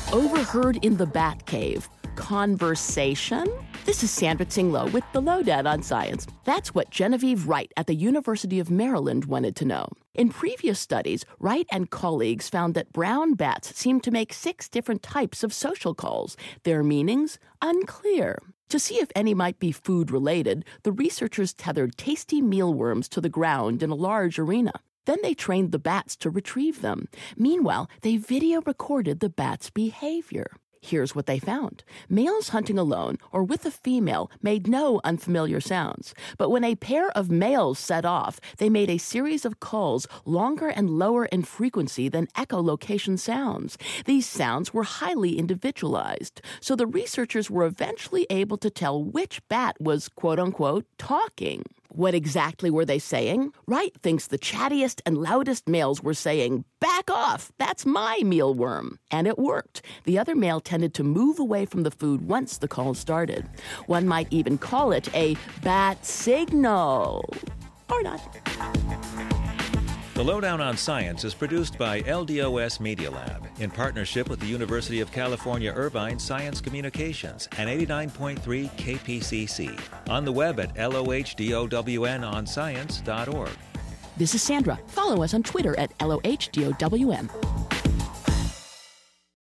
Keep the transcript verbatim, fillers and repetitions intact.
Overheard in the Bat Cave. Conversation? This is Sandra Tinglow with the Lowdown on Science. That's what Genevieve Wright at the University of Maryland wanted to know. In previous studies, Wright and colleagues found that brown bats seem to make six different types of social calls. Their meanings? Unclear. To see if any might be food-related, the researchers tethered tasty mealworms to the ground in a large arena. Then they trained the bats to retrieve them. Meanwhile, they video recorded the bats' behavior. Here's what they found. Males hunting alone or with a female made no unfamiliar sounds. But when a pair of males set off, they made a series of calls longer and lower in frequency than echolocation sounds. These sounds were highly individualized. So the researchers were eventually able to tell which bat was, quote-unquote, talking. What exactly were they saying? Wright thinks the chattiest and loudest males were saying, "Back off, that's my mealworm." And it worked. The other male tended to move away from the food once the call started. One might even call it a bat signal. Or not. The Lowdown on Science is produced by L D O S Media Lab in partnership with the University of California, Irvine Science Communications and eighty-nine point three K P C C. On the web at L O H D O W N on science dot org. This is Sandra. Follow us on Twitter at L O H D O W N.